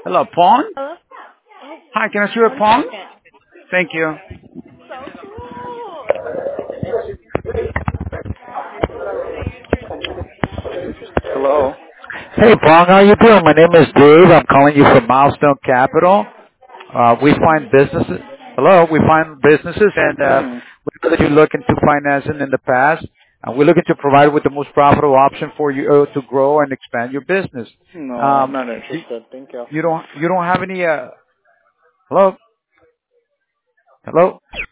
Hello, Pong? Hello? Oh, Hi, can I see your one Pong? second. Thank you. So cool. Hello. Hey, Pong, how you doing? My name is Dave. I'm calling you from Milestone Capital. We find businesses. Hello, we find businesses, and Hmm. we know that you look into financing in the past, and we're looking to provide with the most profitable option for you to grow and expand your business. No, I'm Um, not you, interested. Thank you. you don't have any. Hello, hello.